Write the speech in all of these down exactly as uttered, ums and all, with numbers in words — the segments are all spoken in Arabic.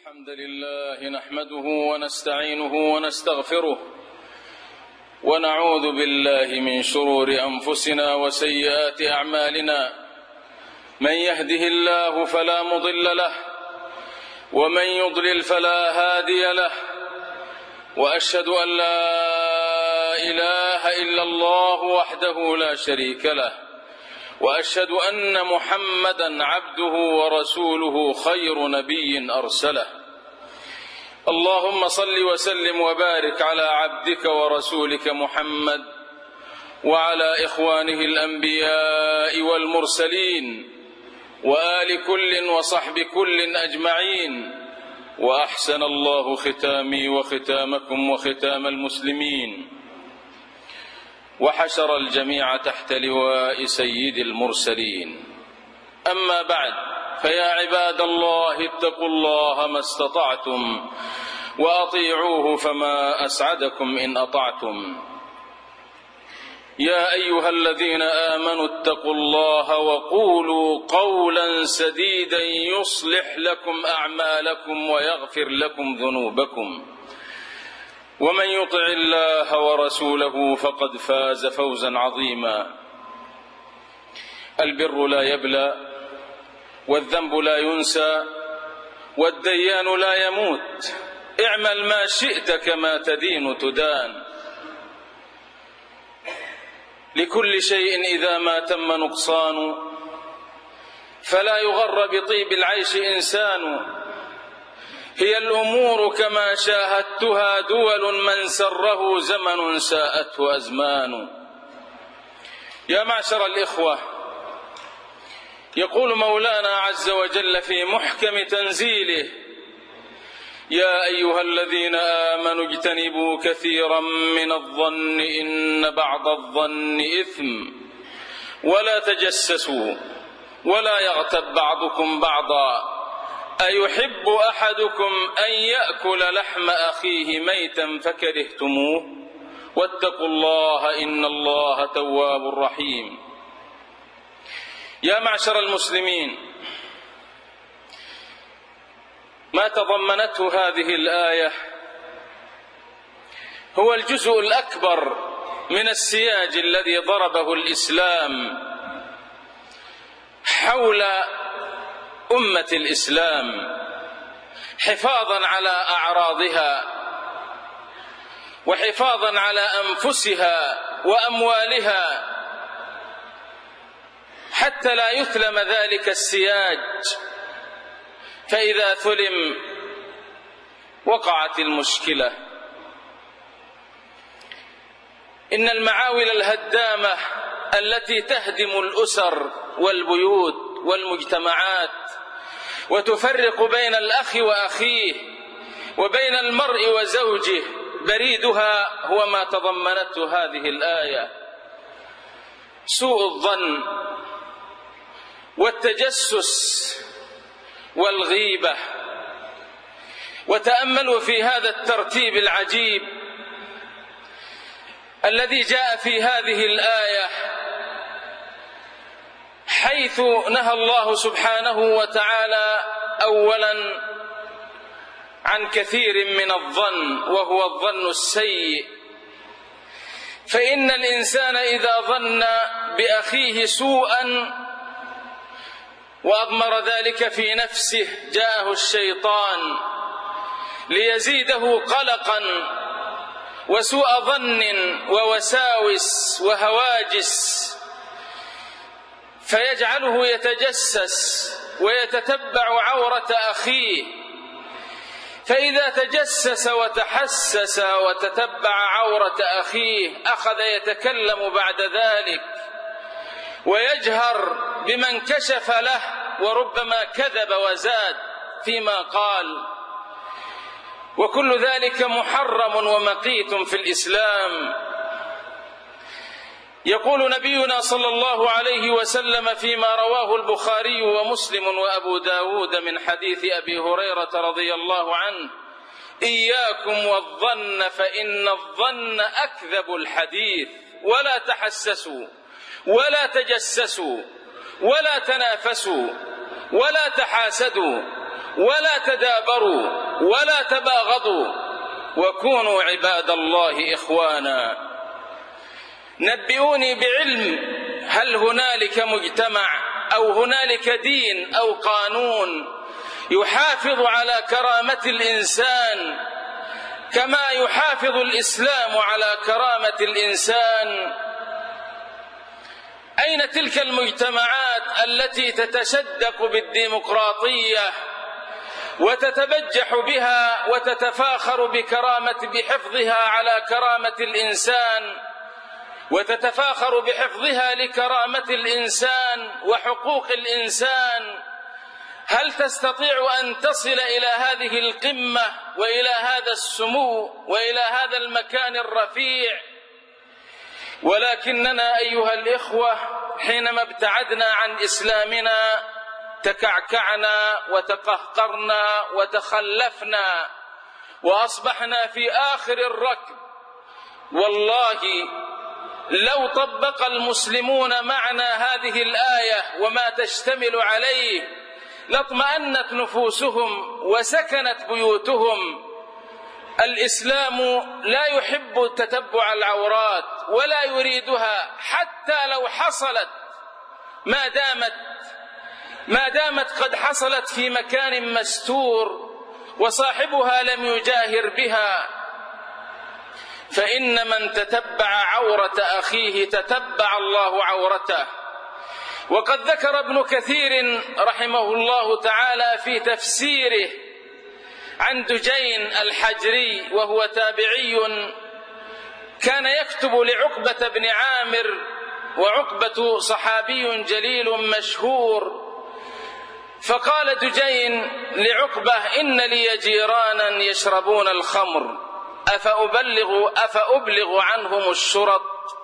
الحمد لله نحمده ونستعينه ونستغفره ونعوذ بالله من شرور أنفسنا وسيئات أعمالنا. من يهده الله فلا مضل له ومن يضلل فلا هادي له، وأشهد أن لا إله إلا الله وحده لا شريك له، وأشهد أن محمدًا عبده ورسوله خير نبي أرسله. اللهم صل وسلم وبارك على عبدك ورسولك محمد وعلى إخوانه الأنبياء والمرسلين وآل كل وصحب كل أجمعين. وأحسن الله ختامي وختامكم وختام المسلمين، وحشر الجميع تحت لواء سيد المرسلين. أما بعد، فيا عباد الله اتقوا الله ما استطعتم وأطيعوه فما أسعدكم إن أطعتم. يا أيها الذين آمنوا اتقوا الله وقولوا قولا سديدا يصلح لكم أعمالكم ويغفر لكم ذنوبكم، ومن يطع الله ورسوله فقد فاز فوزا عظيما. البر لا يبلى والذنب لا ينسى والديان لا يموت. اعمل ما شئت كما تدين تدان. لكل شيء إذا ما تم نقصان، فلا يغر بطيب العيش إنسان. هي الأمور كما شاهدتها دول، من سره زمن ساءته أزمان. يا معشر الإخوة، يقول مولانا عز وجل في محكم تنزيله: يا أيها الذين آمنوا اجتنبوا كثيرا من الظن إن بعض الظن إثم ولا تجسسوا ولا يغتب بعضكم بعضا أيحب أحدكم أن يأكل لحم أخيه ميتا فكرهتموه واتقوا الله إن الله تواب رحيم. يا معشر المسلمين، ما تضمنته هذه الآية هو الجزء الأكبر من السياج الذي ضربه الإسلام حول أمة الإسلام، حفاظا على أعراضها وحفاظا على أنفسها وأموالها، حتى لا يثلم ذلك السياج، فإذا ثلم وقعت المشكلة. إن المعاول الهدامة التي تهدم الأسر والبيوت والمجتمعات وتفرق بين الأخ وأخيه وبين المرء وزوجه، بريدها هو ما تضمنته هذه الآية: سوء الظن والتجسس والغيبة. وتأملوا في هذا الترتيب العجيب الذي جاء في هذه الآية، حيث نهى الله سبحانه وتعالى أولا عن كثير من الظن، وهو الظن السيء. فإن الإنسان إذا ظن بأخيه سوءا وأضمر ذلك في نفسه، جاءه الشيطان ليزيده قلقا وسوء ظن ووساوس وهواجس، فيجعله يتجسس ويتتبع عورة أخيه. فإذا تجسس وتحسس وتتبع عورة أخيه، أخذ يتكلم بعد ذلك ويجهر بمن كشف له، وربما كذب وزاد فيما قال، وكل ذلك محرم ومقيت في الإسلام. يقول نبينا صلى الله عليه وسلم فيما رواه البخاري ومسلم وأبو داود من حديث أبي هريرة رضي الله عنه: إياكم والظن فإن الظن أكذب الحديث، ولا تحسسوا ولا تجسسوا ولا تنافسوا ولا تحاسدوا ولا تدابروا ولا تباغضوا وكونوا عباد الله إخوانا. نبئوني بعلم، هل هنالك مجتمع أو هنالك دين أو قانون يحافظ على كرامة الإنسان كما يحافظ الإسلام على كرامة الإنسان؟ أين تلك المجتمعات التي تتشدق بالديمقراطية وتتبجح بها وتتفاخر بكرامة بحفظها على كرامة الإنسان، وتتفاخر بحفظها لكرامة الإنسان وحقوق الإنسان؟ هل تستطيع أن تصل إلى هذه القمة وإلى هذا السمو وإلى هذا المكان الرفيع؟ ولكننا أيها الإخوة حينما ابتعدنا عن إسلامنا تكعكعنا وتقهقرنا وتخلفنا وأصبحنا في آخر الركب. والله لو طبق المسلمون معنا هذه الآية وما تشتمل عليه لاطمأنت نفوسهم وسكنت بيوتهم. الإسلام لا يحب تتبع العورات ولا يريدها حتى لو حصلت، ما دامت ما دامت قد حصلت في مكان مستور وصاحبها لم يجاهر بها. فإن من تتبع عورة أخيه تتبع الله عورته. وقد ذكر ابن كثير رحمه الله تعالى في تفسيره عن دجين الحجري وهو تابعي كان يكتب لعقبة بن عامر، وعقبة صحابي جليل مشهور، فقال دجين لعقبة: إن لي جيرانا يشربون الخمر أفأبلغ, أفأبلغ عنهم الشرط؟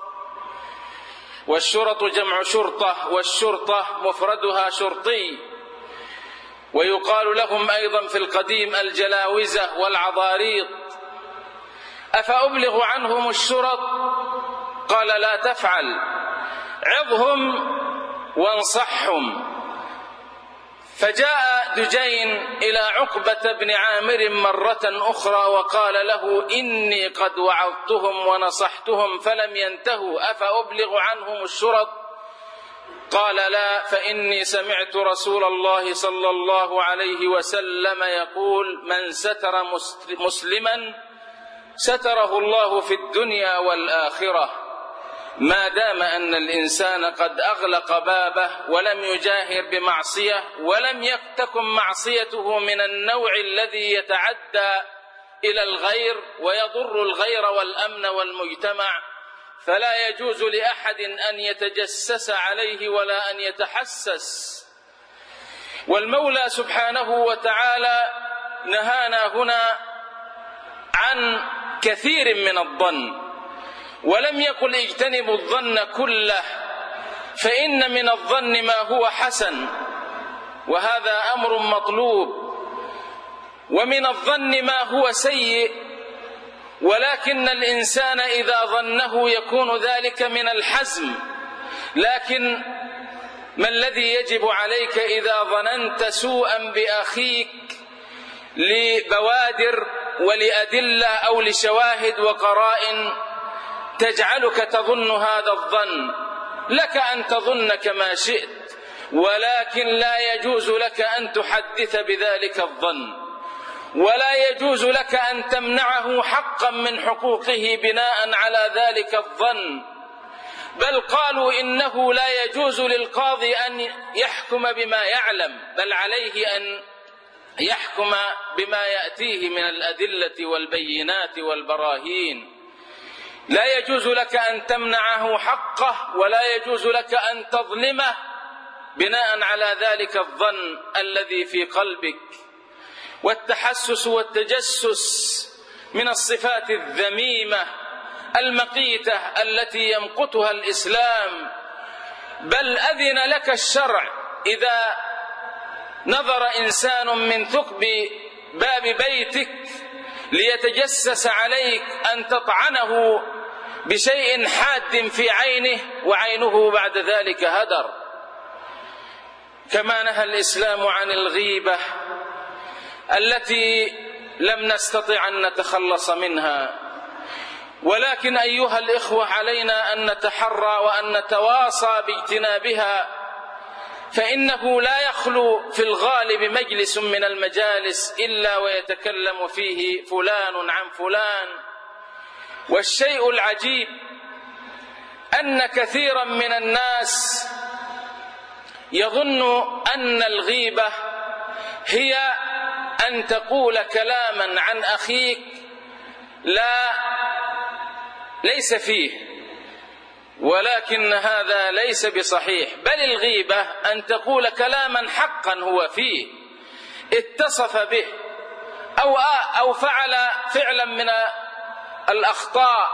والشرط جمع شرطة، والشرطة مفردها شرطي، ويقال لهم أيضا في القديم الجلاوزة والعضاريط. أفأبلغ عنهم الشرط؟ قال: لا تفعل، عظهم وانصحهم. فجاء دجين إلى عقبة بن عامر مرة أخرى وقال له: إني قد وعظتهم ونصحتهم فلم ينتهوا، أفأبلغ عنهم الشرط؟ قال: لا، فإني سمعت رسول الله صلى الله عليه وسلم يقول: من ستر مسلما ستره الله في الدنيا والآخرة. ما دام أن الإنسان قد أغلق بابه ولم يجاهر بمعصية ولم تكن معصيته من النوع الذي يتعدى إلى الغير ويضر الغير والأمن والمجتمع، فلا يجوز لأحد أن يتجسس عليه ولا أن يتحسس. والمولى سبحانه وتعالى نهانا هنا عن كثير من الظن، ولم يقل اجتنبوا الظن كله، فإن من الظن ما هو حسن وهذا أمر مطلوب، ومن الظن ما هو سيء، ولكن الإنسان إذا ظنه يكون ذلك من الحزم. لكن ما الذي يجب عليك إذا ظننت سوءا بأخيك لبوادر ولأدلة أو لشواهد وقرائن تجعلك تظن هذا الظن؟ لك أن تظن كما شئت، ولكن لا يجوز لك أن تحدث بذلك الظن، ولا يجوز لك أن تمنعه حقا من حقوقه بناء على ذلك الظن. بل قالوا إنه لا يجوز للقاضي أن يحكم بما يعلم، بل عليه أن يحكم بما يأتيه من الأدلة والبينات والبراهين. لا يجوز لك أن تمنعه حقه، ولا يجوز لك أن تظلمه بناء على ذلك الظن الذي في قلبك. والتحسس والتجسس من الصفات الذميمة المقيتة التي يمقتها الإسلام، بل أذن لك الشرع إذا نظر إنسان من ثقب باب بيتك ليتجسس عليك أن تطعنه بشيء حاد في عينه وعينه بعد ذلك هدر. كما نهى الإسلام عن الغيبة التي لم نستطع أن نتخلص منها. ولكن أيها الإخوة علينا أن نتحرى وأن نتواصى باجتنابها، فإنه لا يخلو في الغالب مجلس من المجالس إلا ويتكلم فيه فلان عن فلان. والشيء العجيب أن كثيرا من الناس يظن أن الغيبة هي أن تقول كلاما عن أخيك لا ليس فيه، ولكن هذا ليس بصحيح، بل الغيبة أن تقول كلاما حقا هو فيه اتصف به أو أو فعل فعلا من الأخطاء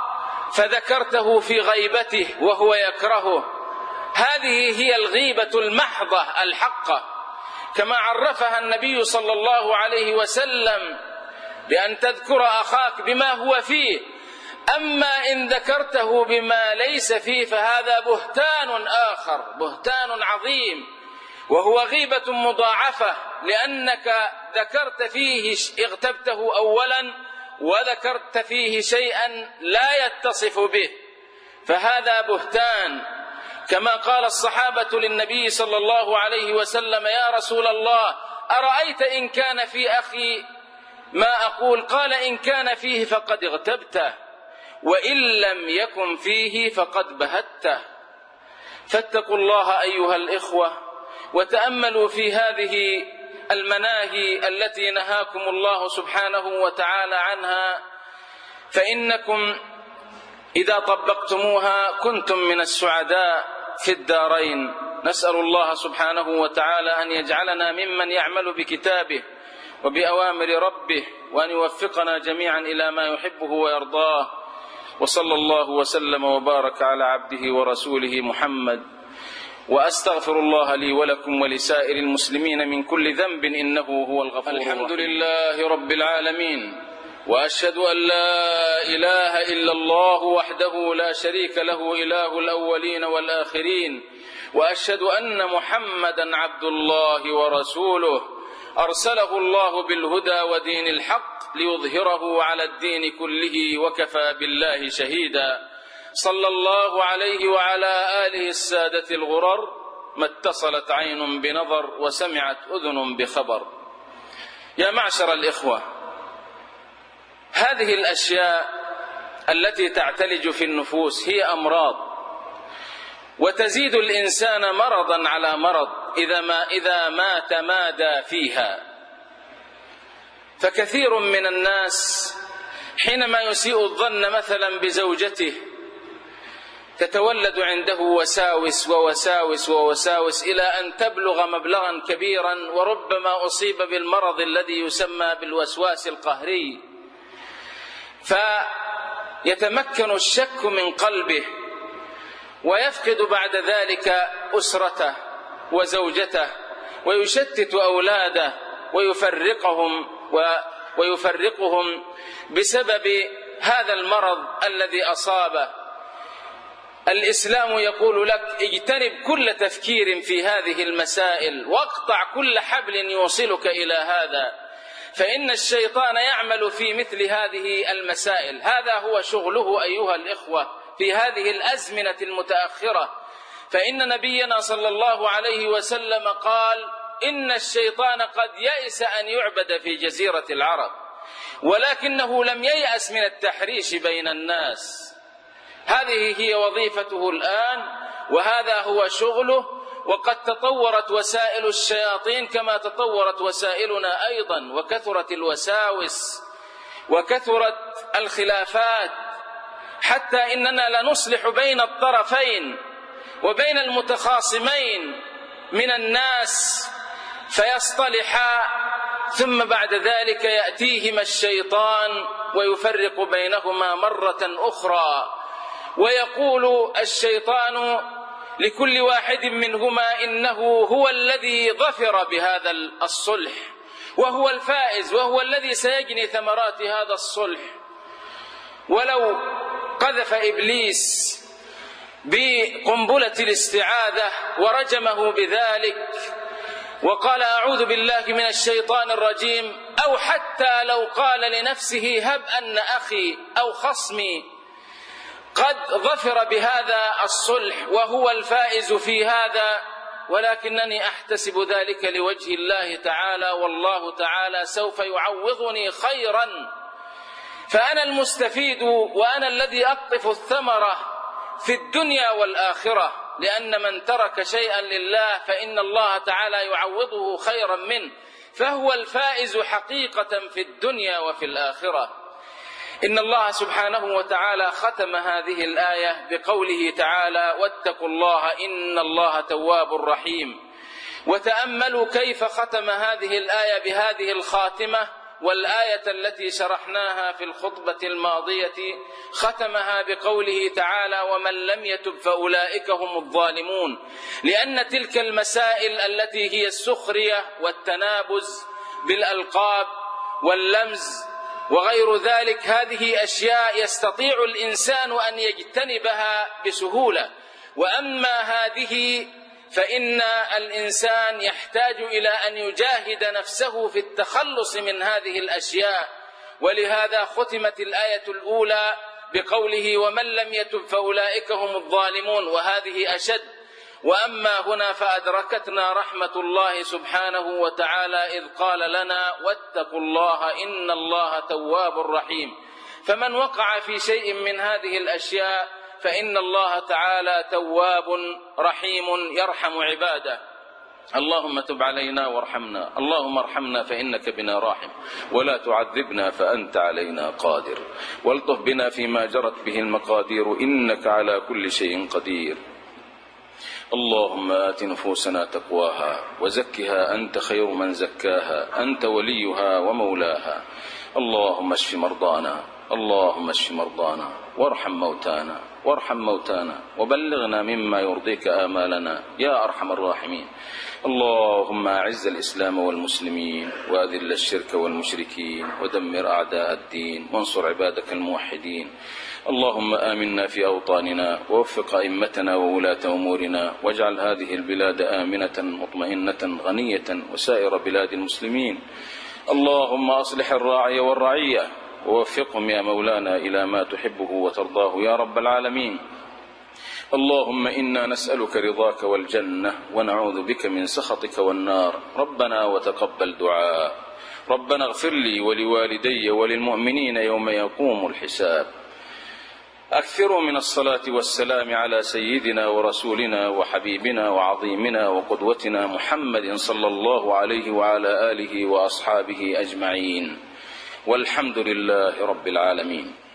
فذكرته في غيبته وهو يكرهه. هذه هي الغيبة المحضة الحقة، كما عرفها النبي صلى الله عليه وسلم بأن تذكر أخاك بما هو فيه. أما إن ذكرته بما ليس فيه فهذا بهتان آخر، بهتان عظيم، وهو غيبة مضاعفة، لأنك ذكرت فيه اغتبته أولا وذكرت فيه شيئا لا يتصف به، فهذا بهتان. كما قال الصحابة للنبي صلى الله عليه وسلم: يا رسول الله أرأيت إن كان في أخي ما أقول؟ قال: إن كان فيه فقد اغتبته، وإن لم يكن فيه فقد بهته. فاتقوا الله أيها الإخوة، وتأملوا في هذه المناهي التي نهاكم الله سبحانه وتعالى عنها، فإنكم إذا طبقتموها كنتم من السعداء في الدارين. نسأل الله سبحانه وتعالى أن يجعلنا ممن يعمل بكتابه وبأوامر ربه، وأن يوفقنا جميعا إلى ما يحبه ويرضاه. وصلى الله وسلم وبارك على عبده ورسوله محمد. وأستغفر الله لي ولكم ولسائر المسلمين من كل ذنب إنه هو الغفور الرحيم. الحمد لله رب العالمين، وأشهد أن لا إله إلا الله وحده لا شريك له إله الأولين والآخرين، وأشهد أن محمدا عبد الله ورسوله أرسله الله بالهدى ودين الحق ليظهره على الدين كله وكفى بالله شهيدا. صلى الله عليه وعلى آله السادة الغرر، ما اتصلت عين بنظر وسمعت أذن بخبر. يا معشر الإخوة، هذه الأشياء التي تعتلج في النفوس هي أمراض، وتزيد الإنسان مرضا على مرض إذا ما إذا ما تمادى فيها. فكثير من الناس حينما يسيء الظن مثلا بزوجته تتولد عنده وساوس ووساوس ووساوس إلى أن تبلغ مبلغا كبيرا، وربما أصيب بالمرض الذي يسمى بالوسواس القهري، فيتمكن الشك من قلبه، ويفقد بعد ذلك أسرته وزوجته، ويشتت أولاده ويفرقهم ويفرقهم بسبب هذا المرض الذي أصابه. الإسلام يقول لك: اجتنب كل تفكير في هذه المسائل، واقطع كل حبل يوصلك إلى هذا، فإن الشيطان يعمل في مثل هذه المسائل. هذا هو شغله أيها الإخوة في هذه الأزمنة المتأخرة. فإن نبينا صلى الله عليه وسلم قال: إن الشيطان قد يئس أن يعبد في جزيرة العرب، ولكنه لم ييأس من التحريش بين الناس. هذه هي وظيفته الآن، وهذا هو شغله. وقد تطورت وسائل الشياطين كما تطورت وسائلنا أيضا، وكثرت الوساوس وكثرت الخلافات، حتى إننا لنصلح بين الطرفين وبين المتخاصمين من الناس فيصطلحا، ثم بعد ذلك يأتيهما الشيطان ويفرق بينهما مرة أخرى، ويقول الشيطان لكل واحد منهما إنه هو الذي ظفر بهذا الصلح، وهو الفائز، وهو الذي سيجني ثمرات هذا الصلح. ولو قذف إبليس بقنبلة الاستعاذة ورجمه بذلك وقال أعوذ بالله من الشيطان الرجيم، أو حتى لو قال لنفسه هب أن أخي أو خصمي قد ظفر بهذا الصلح وهو الفائز في هذا، ولكنني أحتسب ذلك لوجه الله تعالى، والله تعالى سوف يعوضني خيرا، فأنا المستفيد وأنا الذي أقطف الثمرة في الدنيا والآخرة، لأن من ترك شيئا لله فإن الله تعالى يعوضه خيرا منه، فهو الفائز حقيقة في الدنيا وفي الآخرة. إن الله سبحانه وتعالى ختم هذه الآية بقوله تعالى: واتقوا الله إن الله تواب رحيم. وتأملوا كيف ختم هذه الآية بهذه الخاتمة، والآية التي شرحناها في الخطبة الماضية ختمها بقوله تعالى: ومن لم يتب فأولئك هم الظالمون، لأن تلك المسائل التي هي السخرية والتنابز بالألقاب واللمز وغير ذلك، هذه أشياء يستطيع الإنسان أن يجتنبها بسهولة، وأما هذه فإن الإنسان يحتاج إلى أن يجاهد نفسه في التخلص من هذه الأشياء. ولهذا ختمت الآية الأولى بقوله: ومن لم يتب فأولئك هم الظالمون، وهذه أشد. وأما هنا فأدركتنا رحمة الله سبحانه وتعالى إذ قال لنا: واتقوا الله إن الله تواب رحيم. فمن وقع في شيء من هذه الأشياء فإن الله تعالى تواب رحيم يرحم عباده. اللهم تب علينا وارحمنا، اللهم ارحمنا فإنك بنا راحم، ولا تعذبنا فأنت علينا قادر، والطف بنا فيما جرت به المقادير، إنك على كل شيء قدير. اللهم آت نفوسنا تقواها وزكها أنت خير من زكاها، أنت وليها ومولاها. اللهم اشف مرضانا، اللهم اشف مرضانا، وارحم موتانا وارحم موتانا، وبلغنا مما يرضيك آمالنا يا أرحم الراحمين. اللهم أعز الإسلام والمسلمين، وأذل الشرك والمشركين، ودمر أعداء الدين، وانصر عبادك الموحدين. اللهم آمنا في أوطاننا، ووفق أئمتنا وولاة أمورنا، واجعل هذه البلاد آمنة مطمئنة غنية وسائر بلاد المسلمين. اللهم أصلح الراعي والرعية، ووفقهم يا مولانا إلى ما تحبه وترضاه يا رب العالمين. اللهم إنا نسألك رضاك والجنة، ونعوذ بك من سخطك والنار. ربنا وتقبل دعاء. ربنا اغفر لي ولوالدي وللمؤمنين يوم يقوم الحساب. أكثروا من الصلاة والسلام على سيدنا ورسولنا وحبيبنا وعظيمنا وقدوتنا محمد صلى الله عليه وعلى آله وأصحابه أجمعين، والحمد لله رب العالمين.